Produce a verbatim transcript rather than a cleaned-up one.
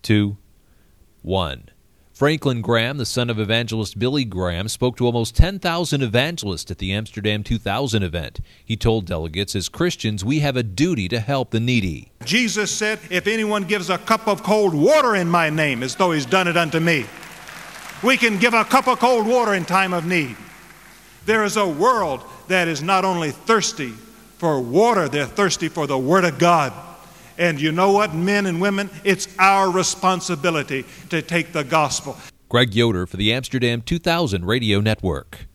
two, one. Franklin Graham, the son of evangelist Billy Graham, spoke to almost ten thousand evangelists at the Amsterdam two thousand event. He told delegates, as Christians, we have a duty to help the needy. Jesus said, if anyone gives a cup of cold water in my name, as though he's done it unto me. We can give a cup of cold water in time of need. There is a world that is not only thirsty for water, they're thirsty for the Word of God. And you know what, men and women, it's our responsibility to take the gospel. Greg Yoder for the Amsterdam two thousand Radio Network.